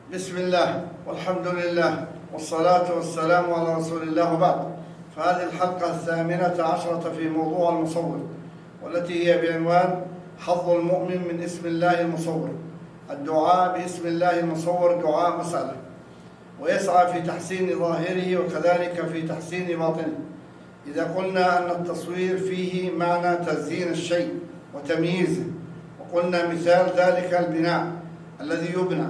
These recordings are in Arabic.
بسم الله والحمد لله والصلاة والسلام على رسول الله وبعد. فهذه الحلقة 18 في موضوع المصور، والتي هي بعنوان حظ المؤمن من اسم الله المصور. الدعاء باسم الله المصور دعاء مسألة، ويسعى في تحسين ظاهره وكذلك في تحسين باطنه. إذا قلنا أن التصوير فيه معنى تزيين الشيء وتمييزه، وقلنا مثال ذلك البناء الذي يبنى،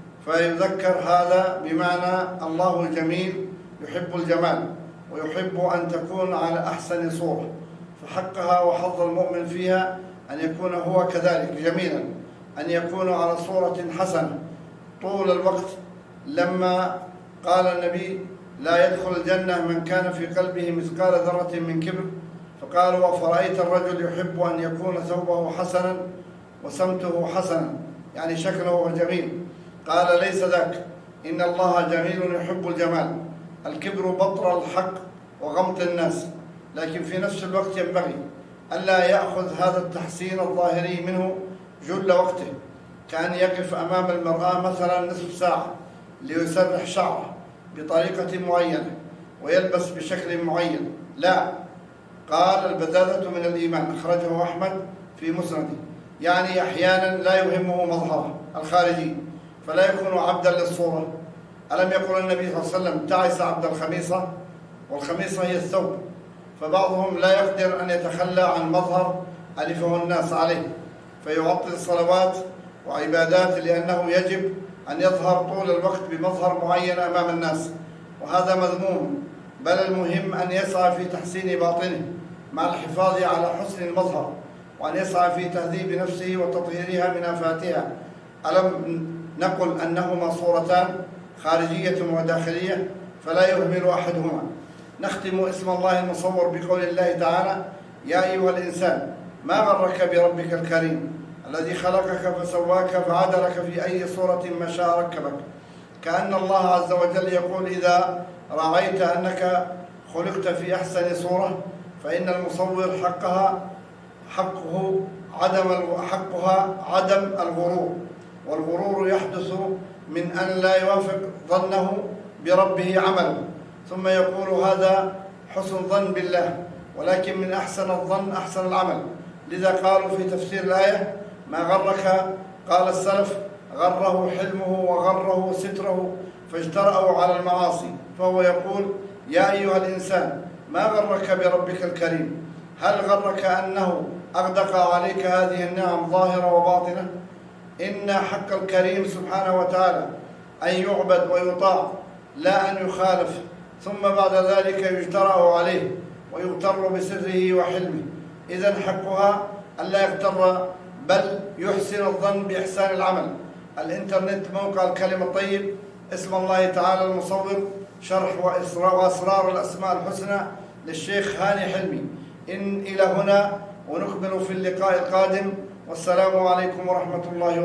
فيذكر هذا بمعنى الله جميل يحب الجمال ويحب أن تكون على أحسن صورة، فحقها وحظ المؤمن فيها أن يكون هو كذلك جميلا، أن يكون على صورة حسنة طول الوقت. لما قال النبي: لا يدخل الجنة من كان في قلبه مثقال ذرة من كبر، فقالوا: وفرأيت الرجل يحب أن يكون ثوبه حسنا وسمته حسنا، يعني شكله جميل. قال: ليس ذاك، إن الله جميل يحب الجمال. الكبر بطر الحق وغمط الناس، لكن في نفس الوقت ينبغي ألا يأخذ هذا التحسين الظاهري منه جل وقته، كأن يقف أمام المرآة مثلا نصف ساعة ليسرح شعره بطريقة معينة ويلبس بشكل معين. لا، قال: البذاذة من الإيمان، أخرجه أحمد في مسنده. يعني أحيانا لا يهمه مظهره الخارجي فلا يكون عبدا للصورة. ألم يقل النبي صلى الله عليه وسلم: تعس عبد الخميصة؟ والخميصة هي الثوب. فبعضهم لا يقدر أن يتخلى عن مظهر ألفه الناس عليه، فيعطل الصلوات وعبادات لأنه يجب أن يظهر طول الوقت بمظهر معين أمام الناس، وهذا مذموم. بل المهم أن يسعى في تحسين باطنه مع الحفاظ على حسن المظهر، وأن يسعى في تهذيب نفسه وتطهيرها من آفاتها. ألم نقل أنهما صورتان، خارجية وداخلية، فلا يهمل أحدهما. نختم اسم الله المصور بقول الله تعالى: يا أيها الإنسان ما غرك بربك الكريم الذي خلقك فسواك فعدلك في أي صورة ما شاء ركبك. كأن الله عز وجل يقول: إذا رأيت أنك خلقت في أحسن صورة فإن المصور حقها عدم الغرور، والغرور يحدث من أن لا يوافق ظنه بربه عمله، ثم يقول: هذا حسن ظن بالله، ولكن من أحسن الظن أحسن العمل. لذا قالوا في تفسير الآية: ما غرك، قال السلف: غره حلمه وغره ستره فاجترأوا على المعاصي. فهو يقول: يا أيها الإنسان ما غرك بربك الكريم؟ هل غرك أنه أغدق عليك هذه النعم ظاهرة وباطنة؟ إن حق الكريم سبحانه وتعالى أن يعبد ويطاع، لا أن يخالف، ثم بعد ذلك يجترأ عليه ويغتر بسره وحلمه. إذن حقها ألا يغتر، بل يحسن الظن بإحسان العمل. الإنترنت موقع الكلم الطيب، اسم الله تعالى المصور، شرح وأسرار الأسماء الحسنى للشيخ هاني حلمي. إلى هنا، ونكمل في اللقاء القادم، والسلام عليكم ورحمة الله وبركاته.